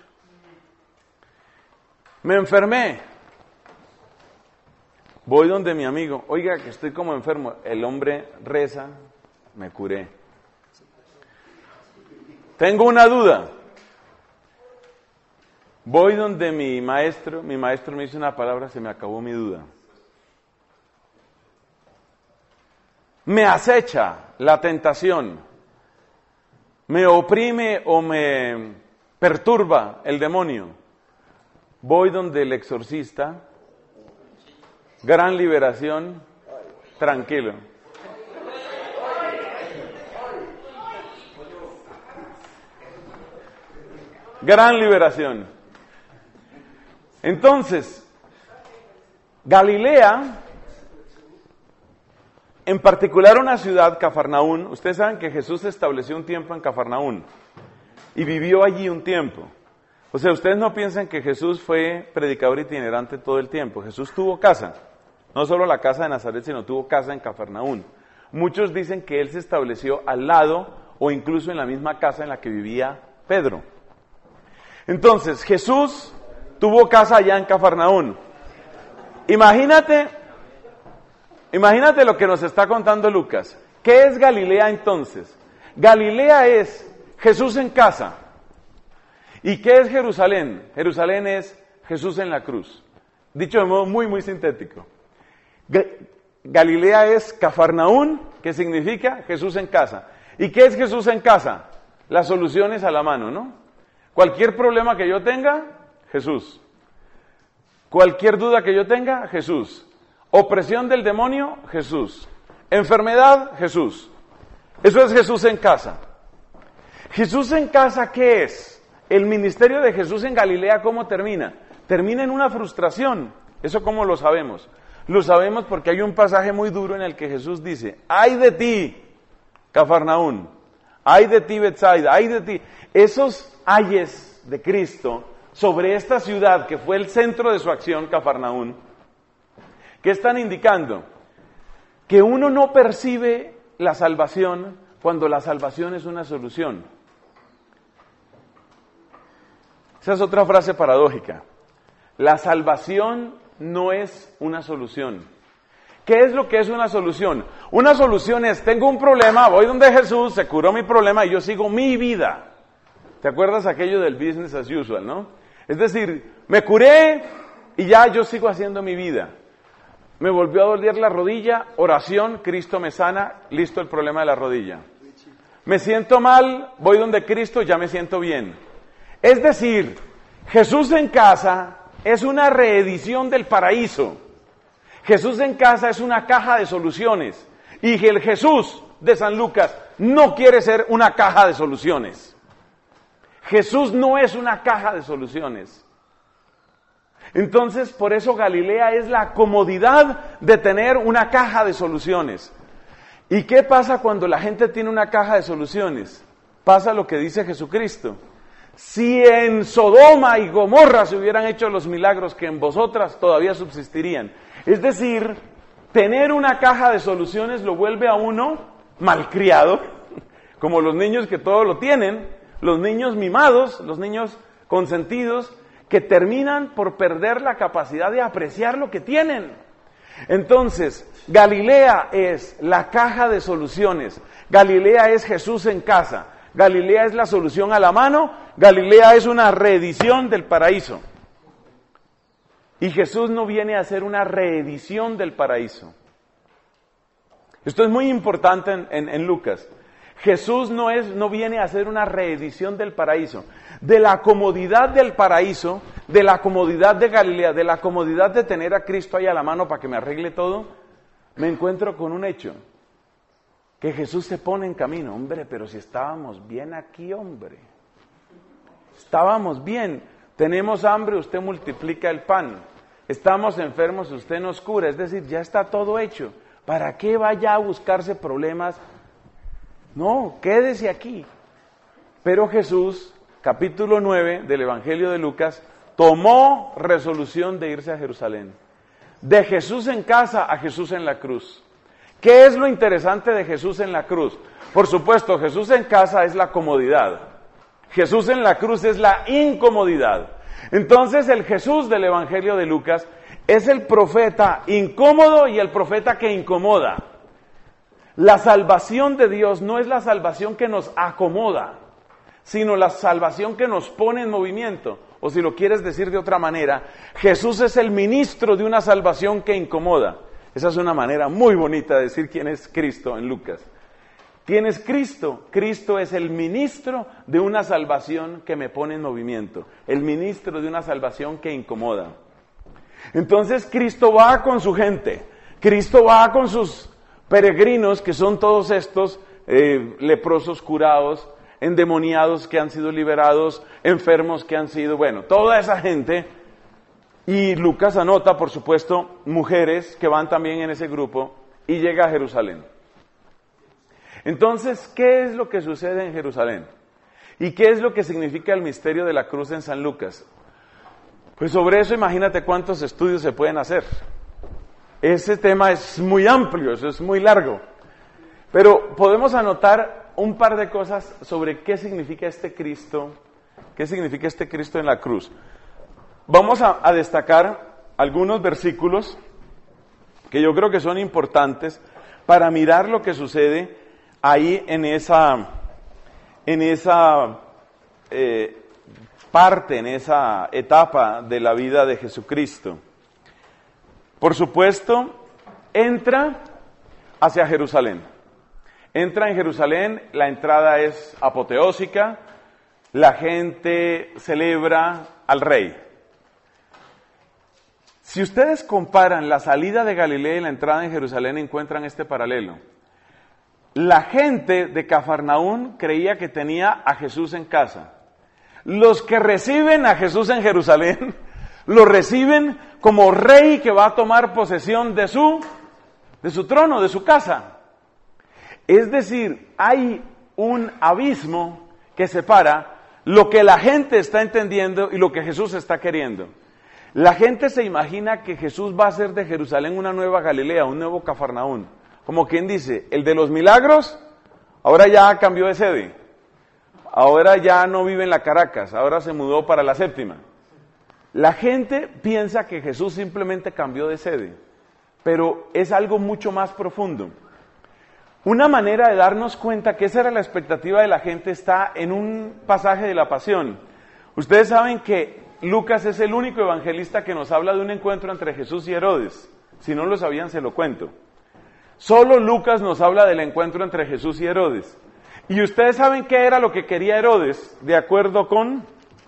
Me enfermé. Voy donde mi amigo, oiga, que estoy como enfermo. El hombre reza, me curé. Tengo una duda. Voy donde mi maestro me dice una palabra, se me acabó mi duda. Me acecha la tentación, me oprime o me perturba el demonio. Voy donde el exorcista, gran liberación, tranquilo. Gran liberación. Entonces, Galilea, en particular una ciudad, Cafarnaún, ustedes saben que Jesús se estableció un tiempo en Cafarnaún y vivió allí un tiempo. O sea, ustedes no piensan que Jesús fue predicador itinerante todo el tiempo. Jesús tuvo casa, no solo la casa de Nazaret, sino tuvo casa en Cafarnaún. Muchos dicen que él se estableció al lado o incluso en la misma casa en la que vivía Pedro. Entonces, Jesús tuvo casa allá en Cafarnaún. Imagínate lo que nos está contando Lucas. ¿Qué es Galilea entonces? Galilea es Jesús en casa. ¿Y qué es Jerusalén? Jerusalén es Jesús en la cruz. Dicho de modo muy, muy sintético. Galilea es Cafarnaún, que significa Jesús en casa. ¿Y qué es Jesús en casa? Las soluciones a la mano, ¿no? Cualquier problema que yo tenga, Jesús. Cualquier duda que yo tenga, Jesús. Opresión del demonio, Jesús. Enfermedad, Jesús. Eso es Jesús en casa. Jesús en casa, ¿qué es? El ministerio de Jesús en Galilea, ¿cómo termina? Termina en una frustración. ¿Eso cómo lo sabemos? Lo sabemos porque hay un pasaje muy duro en el que Jesús dice: ¡ay de ti, Cafarnaún! ¡Ay de ti, Betsaida! ¡Ay de ti! Esos ayes de Cristo sobre esta ciudad que fue el centro de su acción, Cafarnaún, ¿qué están indicando? Que uno no percibe la salvación cuando la salvación es una solución. Esa es otra frase paradójica. La salvación no es una solución. ¿Qué es lo que es una solución? Una solución es, tengo un problema, voy donde Jesús, se curó mi problema y yo sigo mi vida. ¿Te acuerdas aquello del business as usual, no? Es decir, me curé y ya yo sigo haciendo mi vida. Me volvió a doler la rodilla, oración, Cristo me sana, listo el problema de la rodilla. Me siento mal, voy donde Cristo, ya me siento bien. Es decir, Jesús en casa es una reedición del paraíso. Jesús en casa es una caja de soluciones. Y el Jesús de San Lucas no quiere ser una caja de soluciones. Jesús no es una caja de soluciones. Entonces, por eso Galilea es la comodidad de tener una caja de soluciones. ¿Y qué pasa cuando la gente tiene una caja de soluciones? Pasa lo que dice Jesucristo. Si en Sodoma y Gomorra se hubieran hecho los milagros que en vosotras todavía subsistirían. Es decir, tener una caja de soluciones lo vuelve a uno malcriado, como los niños que todo lo tienen, los niños mimados, los niños consentidos, que terminan por perder la capacidad de apreciar lo que tienen. Entonces, Galilea es la caja de soluciones. Galilea es Jesús en casa. Galilea es la solución a la mano. Galilea es una reedición del paraíso. Y Jesús no viene a hacer una reedición del paraíso. Esto es muy importante en Lucas. Jesús no viene a hacer una reedición del paraíso. De la comodidad del paraíso, de la comodidad de Galilea, de la comodidad de tener a Cristo ahí a la mano para que me arregle todo, me encuentro con un hecho. Que Jesús se pone en camino. Hombre, pero si estábamos bien aquí, hombre. Estábamos bien. Tenemos hambre, usted multiplica el pan. Estamos enfermos, usted nos cura. Es decir, ya está todo hecho. ¿Para qué vaya a buscarse problemas? No, quédese aquí. Pero Jesús, capítulo 9 del Evangelio de Lucas, tomó resolución de irse a Jerusalén. De Jesús en casa a Jesús en la cruz. ¿Qué es lo interesante de Jesús en la cruz? Por supuesto, Jesús en casa es la comodidad. Jesús en la cruz es la incomodidad. Entonces el Jesús del Evangelio de Lucas es el profeta incómodo y el profeta que incomoda. La salvación de Dios no es la salvación que nos acomoda, sino la salvación que nos pone en movimiento. O si lo quieres decir de otra manera, Jesús es el ministro de una salvación que incomoda. Esa es una manera muy bonita de decir quién es Cristo en Lucas. ¿Quién es Cristo? Cristo es el ministro de una salvación que me pone en movimiento, el ministro de una salvación que incomoda. Entonces Cristo va con su gente, Cristo va con sus peregrinos, que son todos estos leprosos curados, endemoniados que han sido liberados, enfermos que han sido, bueno, toda esa gente. Y Lucas anota, por supuesto, mujeres que van también en ese grupo, y llega a Jerusalén. Entonces, ¿qué es lo que sucede en Jerusalén? ¿Y qué es lo que significa el misterio de la cruz en San Lucas? Pues sobre eso imagínate cuántos estudios se pueden hacer. Ese tema es muy amplio, eso es muy largo. Pero podemos anotar un par de cosas sobre qué significa este Cristo en la cruz. Vamos a destacar algunos versículos que yo creo que son importantes para mirar lo que sucede ahí en esa parte, en esa etapa de la vida de Jesucristo. Por supuesto, entra hacia Jerusalén. Entra en Jerusalén, la entrada es apoteósica, la gente celebra al rey. Si ustedes comparan la salida de Galilea y la entrada en Jerusalén, encuentran este paralelo. La gente de Cafarnaún creía que tenía a Jesús en casa. Los que reciben a Jesús en Jerusalén, lo reciben como rey que va a tomar posesión de su trono, de su casa. Es decir, hay un abismo que separa lo que la gente está entendiendo y lo que Jesús está queriendo. La gente se imagina que Jesús va a hacer de Jerusalén una nueva Galilea, un nuevo Cafarnaún. Como quien dice, el de los milagros, ahora ya cambió de sede. Ahora ya no vive en la Caracas, ahora se mudó para la Séptima. La gente piensa que Jesús simplemente cambió de sede, pero es algo mucho más profundo. Una manera de darnos cuenta que esa era la expectativa de la gente está en un pasaje de la Pasión. Ustedes saben que Lucas es el único evangelista que nos habla de un encuentro entre Jesús y Herodes. Si no lo sabían, se lo cuento. Solo Lucas nos habla del encuentro entre Jesús y Herodes. Y ustedes saben qué era lo que quería Herodes, de acuerdo con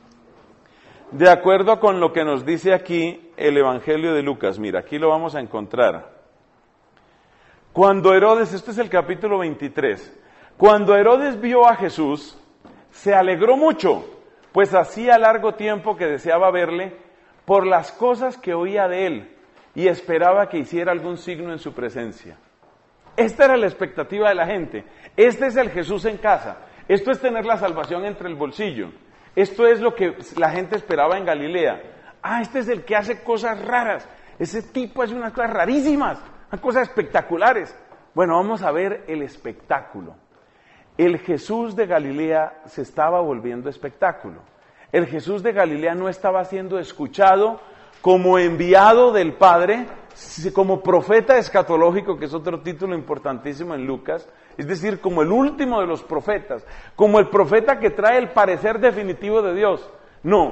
lo que nos dice aquí el Evangelio de Lucas. Mira, aquí lo vamos a encontrar. Cuando Herodes, este es el capítulo 23, cuando Herodes vio a Jesús, se alegró mucho, pues hacía largo tiempo que deseaba verle por las cosas que oía de él y esperaba que hiciera algún signo en su presencia. Esta era la expectativa de la gente. Este es el Jesús en casa. Esto es tener la salvación entre el bolsillo. Esto es lo que la gente esperaba en Galilea. Ah, este es el que hace cosas raras. Ese tipo hace unas cosas rarísimas, unas cosas espectaculares. Bueno, vamos a ver el espectáculo. El Jesús de Galilea se estaba volviendo espectáculo. El Jesús de Galilea no estaba siendo escuchado como enviado del Padre, como profeta escatológico, que es otro título importantísimo en Lucas, es decir, como el último de los profetas, como el profeta que trae el parecer definitivo de Dios. No,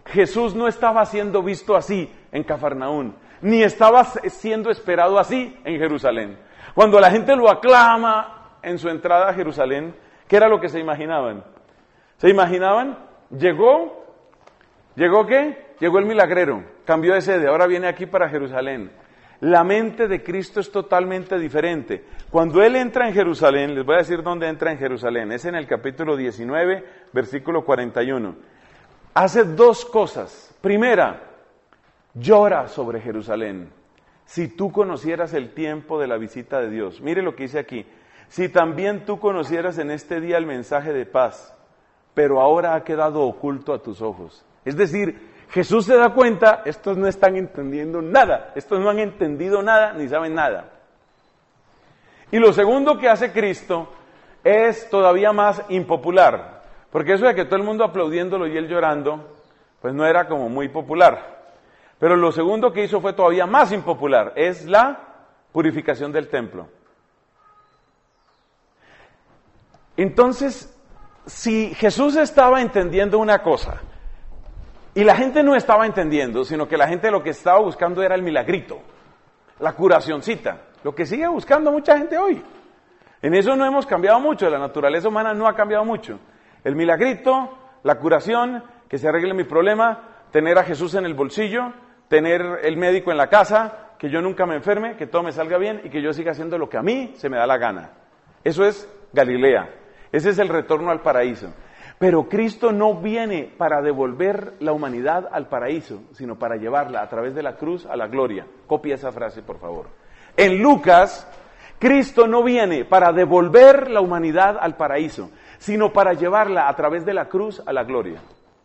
Jesús no estaba siendo visto así en Cafarnaún, ni estaba siendo esperado así en Jerusalén. Cuando la gente lo aclama en su entrada a Jerusalén, ¿qué era lo que se imaginaban? ¿Se imaginaban? ¿Llegó qué? Llegó el milagrero, cambió de sede, ahora viene aquí para Jerusalén. La mente de Cristo es totalmente diferente. Cuando Él entra en Jerusalén, les voy a decir dónde entra en Jerusalén, es en el capítulo 19, versículo 41. Hace dos cosas. Primera, llora sobre Jerusalén. Si tú conocieras el tiempo de la visita de Dios. Mire lo que dice aquí. Si también tú conocieras en este día el mensaje de paz, pero ahora ha quedado oculto a tus ojos. Es decir, Jesús se da cuenta, estos no están entendiendo nada, estos no han entendido nada ni saben nada. Y lo segundo que hace Cristo es todavía más impopular, porque eso de que todo el mundo aplaudiéndolo y él llorando, pues no era como muy popular. Pero lo segundo que hizo fue todavía más impopular, es la purificación del templo. Entonces, si Jesús estaba entendiendo una cosa, y la gente no estaba entendiendo, sino que la gente lo que estaba buscando era el milagrito, la curacioncita, lo que sigue buscando mucha gente hoy. En eso no hemos cambiado mucho, la naturaleza humana no ha cambiado mucho. El milagrito, la curación, que se arregle mi problema, tener a Jesús en el bolsillo, tener el médico en la casa, que yo nunca me enferme, que todo me salga bien y que yo siga haciendo lo que a mí se me da la gana. Eso es Galilea, ese es el retorno al paraíso. Pero Cristo no viene para devolver la humanidad al paraíso, sino para llevarla a través de la cruz a la gloria. Copia esa frase, por favor. En Lucas, Cristo no viene para devolver la humanidad al paraíso, sino para llevarla a través de la cruz a la gloria.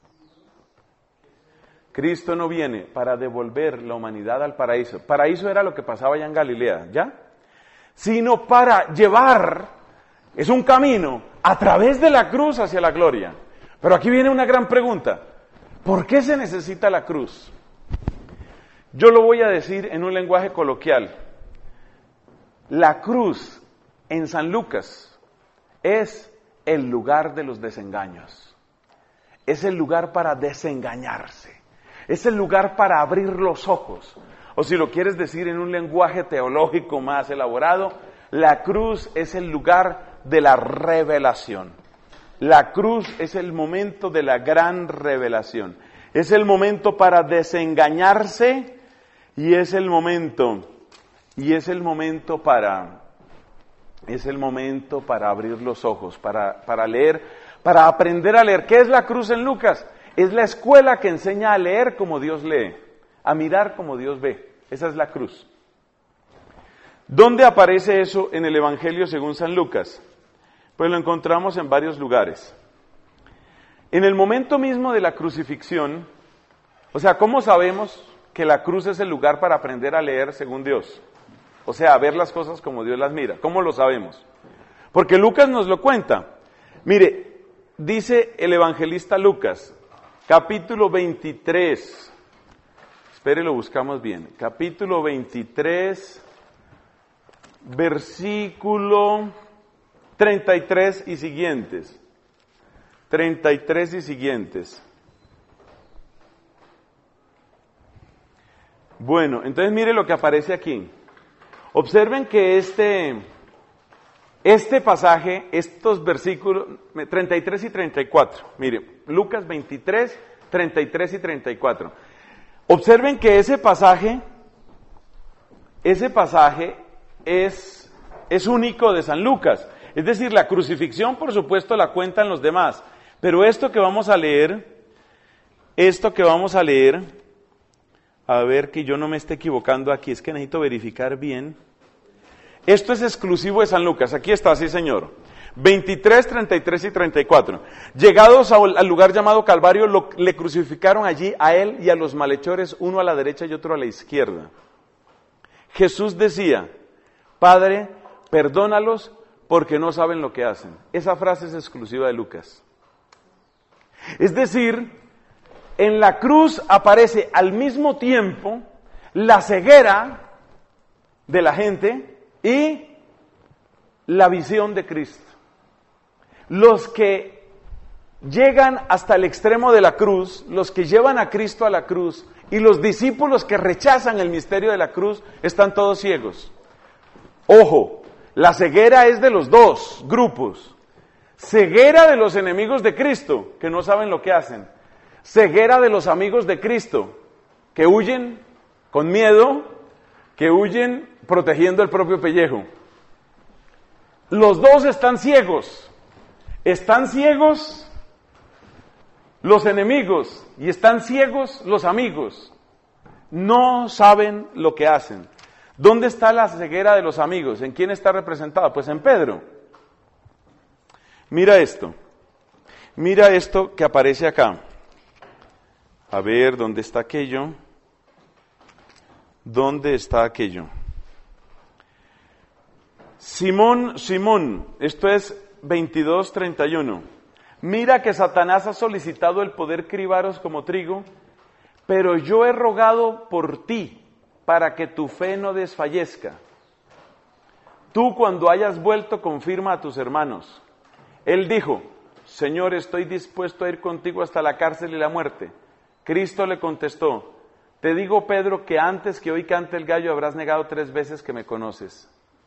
Cristo no viene para devolver la humanidad al paraíso. Paraíso era lo que pasaba allá en Galilea, ¿ya? Sino para llevar, es un camino a través de la cruz hacia la gloria. Pero aquí viene una gran pregunta. ¿Por qué se necesita la cruz? Yo lo voy a decir en un lenguaje coloquial. La cruz en San Lucas es el lugar de los desengaños. Es el lugar para desengañarse. Es el lugar para abrir los ojos. O si lo quieres decir en un lenguaje teológico más elaborado, la cruz es el lugar de la revelación. La cruz es el momento de la gran revelación. Es el momento para desengañarse y es el momento para abrir los ojos, para leer, para aprender a leer. ¿Qué es la cruz en Lucas? Es la escuela que enseña a leer como Dios lee, a mirar como Dios ve. Esa es la cruz. ¿Dónde aparece eso en el Evangelio según San Lucas? Pues lo encontramos en varios lugares. En el momento mismo de la crucifixión, o sea, ¿cómo sabemos que la cruz es el lugar para aprender a leer según Dios? O sea, a ver las cosas como Dios las mira. ¿Cómo lo sabemos? Porque Lucas nos lo cuenta. Mire, dice el evangelista Lucas, capítulo 23. Espere, lo buscamos bien. Capítulo 23, versículo 33 y siguientes. 33 y siguientes. Bueno, entonces mire lo que aparece aquí. Observen que este pasaje, estos versículos 33 y 34, mire, Lucas 23, 33 y 34. Observen que ese pasaje es único de San Lucas. Es decir, la crucifixión, por supuesto, la cuentan los demás. Pero esto que vamos a leer, a ver que yo no me esté equivocando aquí, es que necesito verificar bien. Esto es exclusivo de San Lucas, aquí está, sí señor. 23, 33 y 34. Llegados al lugar llamado Calvario, le crucificaron allí a él y a los malhechores, uno a la derecha y otro a la izquierda. Jesús decía, Padre, perdónalos porque no saben lo que hacen. Esa frase es exclusiva de Lucas. Es decir, en la cruz aparece al mismo tiempo la ceguera de la gente y la visión de Cristo. Los que llegan hasta el extremo de la cruz, los que llevan a Cristo a la cruz, y los discípulos que rechazan el misterio de la cruz, están todos ciegos. Ojo, la ceguera es de los dos grupos. Ceguera de los enemigos de Cristo, que no saben lo que hacen. Ceguera de los amigos de Cristo, que huyen con miedo, que huyen protegiendo el propio pellejo. Los dos están ciegos. Están ciegos los enemigos y están ciegos los amigos. No saben lo que hacen. ¿Dónde está la ceguera de los amigos? ¿En quién está representada? Pues en Pedro. Mira esto. Mira esto que aparece acá. A ver, ¿dónde está aquello? ¿Dónde está aquello? Simón, Simón, esto es 22:31. Mira que Satanás ha solicitado el poder cribaros como trigo, pero yo he rogado por ti para que tu fe no desfallezca. Tú cuando hayas vuelto confirma a tus hermanos. Él dijo, Señor, estoy dispuesto a ir contigo hasta la cárcel y la muerte. Cristo le contestó, te digo, Pedro, que antes que hoy cante el gallo habrás negado 3 veces que me conoces.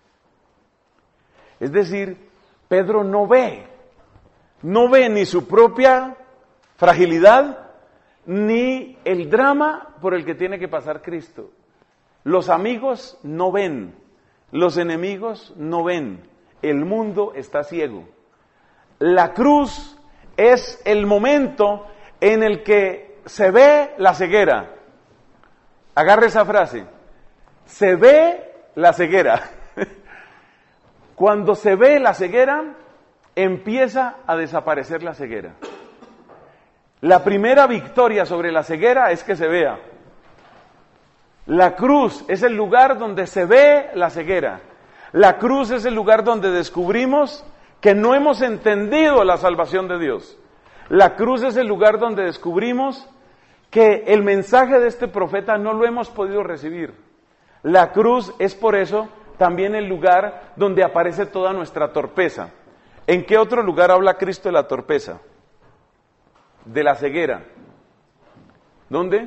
Es decir, Pedro no ve ni su propia fragilidad, ni el drama por el que tiene que pasar Cristo. Los amigos no ven, los enemigos no ven, el mundo está ciego. La cruz es el momento en el que se ve la ceguera. Agarre esa frase, se ve la ceguera. Cuando se ve la ceguera, empieza a desaparecer la ceguera. La primera victoria sobre la ceguera es que se vea. La cruz es el lugar donde se ve la ceguera. La cruz es el lugar donde descubrimos que no hemos entendido la salvación de Dios. La cruz es el lugar donde descubrimos que el mensaje de este profeta no lo hemos podido recibir. La cruz es por eso también el lugar donde aparece toda nuestra torpeza. ¿En qué otro lugar habla Cristo de la torpeza? De la ceguera. ¿Dónde?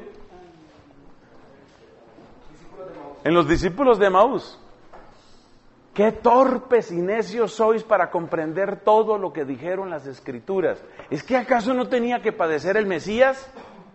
En los discípulos de Emaús. Qué torpes y necios sois para comprender todo lo que dijeron las Escrituras. ¿Es que acaso no tenía que padecer el Mesías?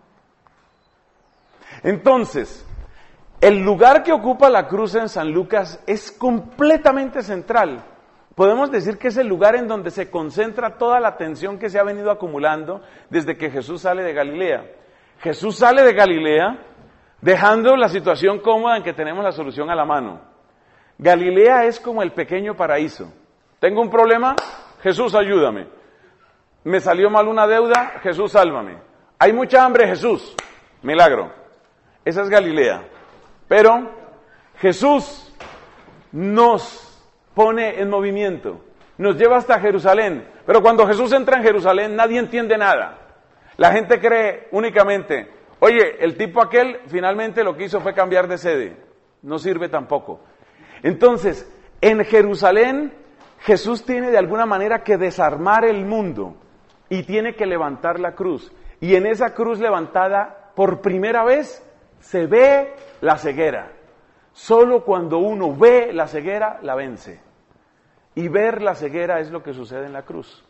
Entonces, el lugar que ocupa la cruz en San Lucas es completamente central. Podemos decir que es el lugar en donde se concentra toda la atención que se ha venido acumulando desde que Jesús sale de Galilea. Jesús sale de Galilea dejando la situación cómoda en que tenemos la solución a la mano. Galilea es como el pequeño paraíso. Tengo un problema, Jesús ayúdame. Me salió mal una deuda, Jesús sálvame. Hay mucha hambre, Jesús, milagro. Esa es Galilea. Pero Jesús nos pone en movimiento, nos lleva hasta Jerusalén. Pero cuando Jesús entra en Jerusalén nadie entiende nada. La gente cree únicamente, oye, el tipo aquel finalmente lo que hizo fue cambiar de sede. No sirve tampoco. Entonces, en Jerusalén, Jesús tiene de alguna manera que desarmar el mundo y tiene que levantar la cruz. Y en esa cruz levantada, por primera vez, se ve la ceguera. Solo cuando uno ve la ceguera, la vence. Y ver la ceguera es lo que sucede en la cruz.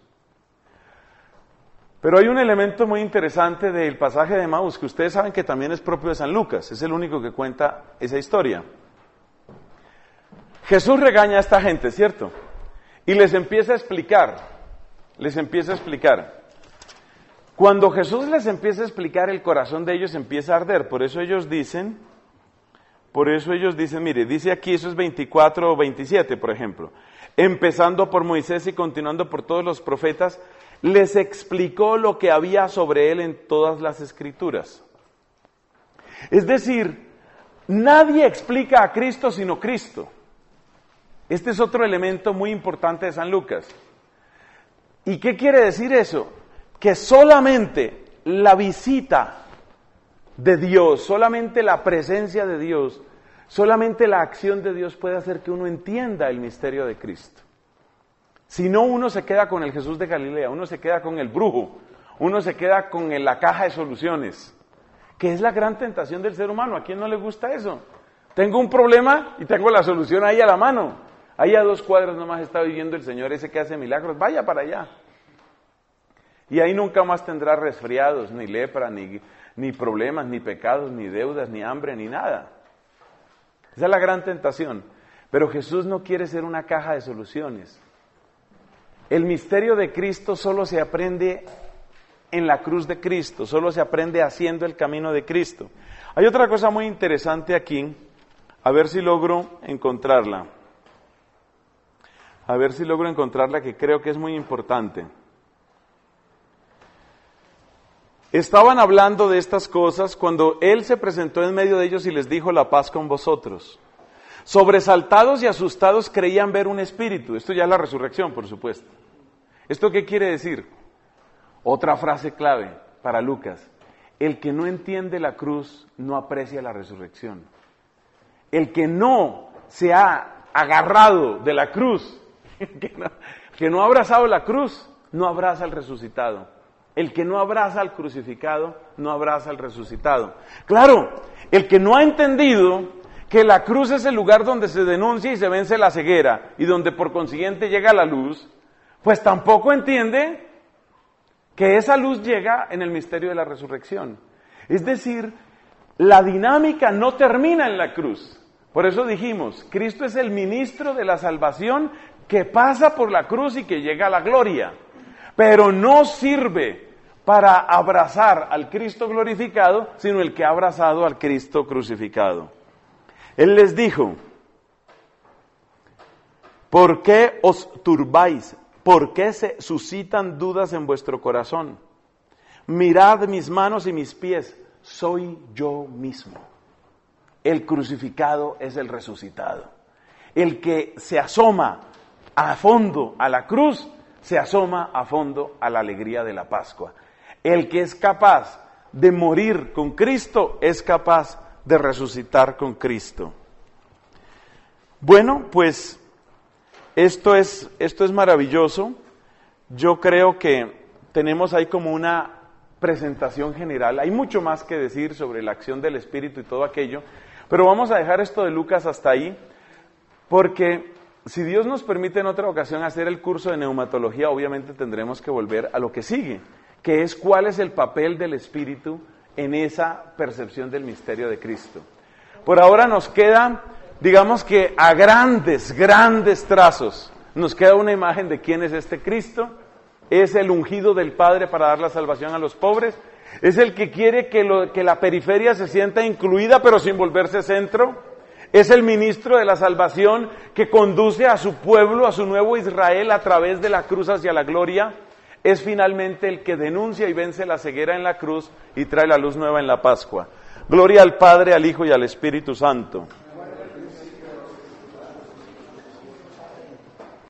Pero hay un elemento muy interesante del pasaje de Emaús, que ustedes saben que también es propio de San Lucas, es el único que cuenta esa historia. Jesús regaña a esta gente, ¿cierto? Y les empieza a explicar. Cuando Jesús les empieza a explicar, el corazón de ellos empieza a arder. Por eso ellos dicen, mire, dice aquí, eso es 24 o 27, por ejemplo. Empezando por Moisés y continuando por todos los profetas, les explicó lo que había sobre él en todas las Escrituras. Es decir, nadie explica a Cristo sino Cristo. Este es otro elemento muy importante de San Lucas. ¿Y qué quiere decir eso? Que solamente la visita de Dios, solamente la presencia de Dios, solamente la acción de Dios puede hacer que uno entienda el misterio de Cristo. Si no, uno se queda con el Jesús de Galilea, uno se queda con el brujo, Uno se queda con la caja de soluciones, que es la gran tentación del ser humano. ¿A quién no le gusta eso? Tengo un problema y tengo la solución ahí a la mano. Ahí a 2 cuadras nomás está viviendo el Señor ese que hace milagros. Vaya para allá. Y ahí nunca más tendrá resfriados, ni lepra, ni problemas, ni pecados, ni deudas, ni hambre, ni nada. Esa es la gran tentación. Pero Jesús no quiere ser una caja de soluciones. El misterio de Cristo solo se aprende en la cruz de Cristo, solo se aprende haciendo el camino de Cristo. Hay otra cosa muy interesante aquí, a ver si logro encontrarla. A ver si logro encontrarla, que creo que es muy importante. Estaban hablando de estas cosas cuando Él se presentó en medio de ellos y les dijo: la paz con vosotros. Sobresaltados y asustados creían ver un espíritu. Esto ya es la resurrección, por supuesto. ¿Esto qué quiere decir? Otra frase clave para Lucas: el que no entiende la cruz no aprecia la resurrección. El que no se ha agarrado de la cruz, que no ha abrazado la cruz, no abraza al resucitado. El que no abraza al crucificado, no abraza al resucitado. Claro, el que no ha entendido que la cruz es el lugar donde se denuncia y se vence la ceguera, y donde por consiguiente llega la luz, pues tampoco entiende que esa luz llega en el misterio de la resurrección. Es decir, la dinámica no termina en la cruz. Por eso dijimos, Cristo es el ministro de la salvación que pasa por la cruz y que llega a la gloria. Pero no sirve para abrazar al Cristo glorificado, sino el que ha abrazado al Cristo crucificado. Él les dijo: ¿por qué os turbáis? ¿Por qué se suscitan dudas en vuestro corazón? Mirad mis manos y mis pies, soy yo mismo. El crucificado es el resucitado. El que se asoma a fondo a la cruz, se asoma a fondo a la alegría de la Pascua. El que es capaz de morir con Cristo, es capaz de resucitar con Cristo. Bueno, pues esto es maravilloso. Yo creo que tenemos ahí como una presentación general. Hay mucho más que decir sobre la acción del Espíritu y todo aquello, pero vamos a dejar esto de Lucas hasta ahí, porque si Dios nos permite en otra ocasión hacer el curso de neumatología, obviamente tendremos que volver a lo que sigue, que es cuál es el papel del Espíritu en esa percepción del misterio de Cristo. Por ahora nos queda, digamos que a grandes trazos, nos queda una imagen de quién es este Cristo. Es el ungido del Padre para dar la salvación a los pobres. Es el que quiere que la periferia se sienta incluida, pero sin volverse centro. Es el ministro de la salvación que conduce a su pueblo, a su nuevo Israel, a través de la cruz hacia la gloria. Es finalmente el que denuncia y vence la ceguera en la cruz y trae la luz nueva en la Pascua. Gloria al Padre, al Hijo y al Espíritu Santo.